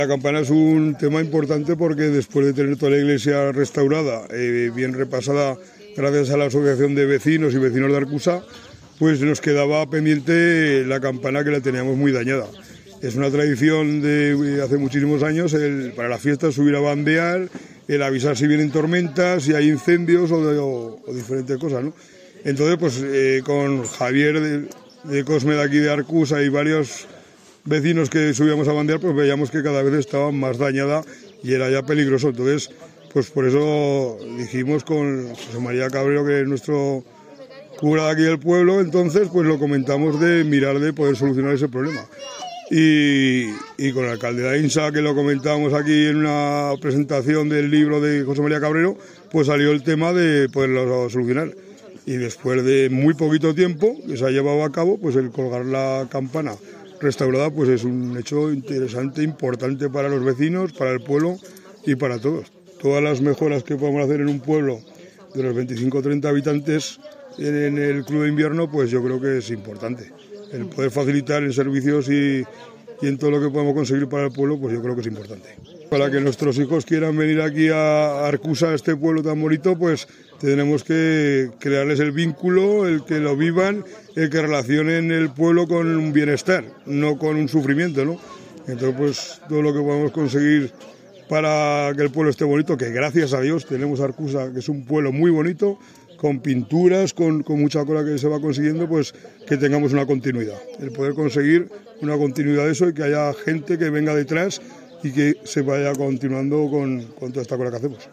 La campana es un tema importante porque después de tener toda la iglesia restaurada, bien repasada gracias a la asociación de vecinos y vecinos de Arcusa, pues nos quedaba pendiente la campana que la teníamos muy dañada. Es una tradición de hace muchísimos años para las fiestas subir a bandear, el avisar si vienen tormentas, si hay incendios o diferentes cosas, ¿no? Entonces, pues con Javier de Cosme de aquí de Arcusa y varios vecinos que subíamos a bandear, pues veíamos que cada vez estaba más dañada y era ya peligroso. Entonces, pues por eso dijimos con José María Cabrero, que es nuestro cura de aquí del pueblo, entonces pues lo comentamos de mirar de poder solucionar ese problema. Y con el alcalde de Ainsa, que lo comentábamos aquí en una presentación del libro de José María Cabrero, pues salió el tema de poderlo solucionar. Y después de muy poquito tiempo que se ha llevado a cabo, pues el colgar la campana restaurada pues es un hecho interesante, importante para los vecinos, para el pueblo y para todos. Todas las mejoras que podamos hacer en un pueblo de los 25 o 30 habitantes en el club de invierno, pues yo creo que es importante. El poder facilitar en servicios y en todo lo que podamos conseguir para el pueblo, pues yo creo que es importante. Para que nuestros hijos quieran venir aquí a Arcusa, a este pueblo tan bonito, pues tenemos que crearles el vínculo, el que lo vivan, el que relacionen el pueblo con un bienestar, no con un sufrimiento, ¿no? Entonces, pues todo lo que podamos conseguir para que el pueblo esté bonito, que gracias a Dios tenemos Arcusa, que es un pueblo muy bonito, con pinturas, con mucha cosa que se va consiguiendo, pues que tengamos una continuidad. El poder conseguir una continuidad de eso y que haya gente que venga detrás y que se vaya continuando con toda esta cosa que hacemos.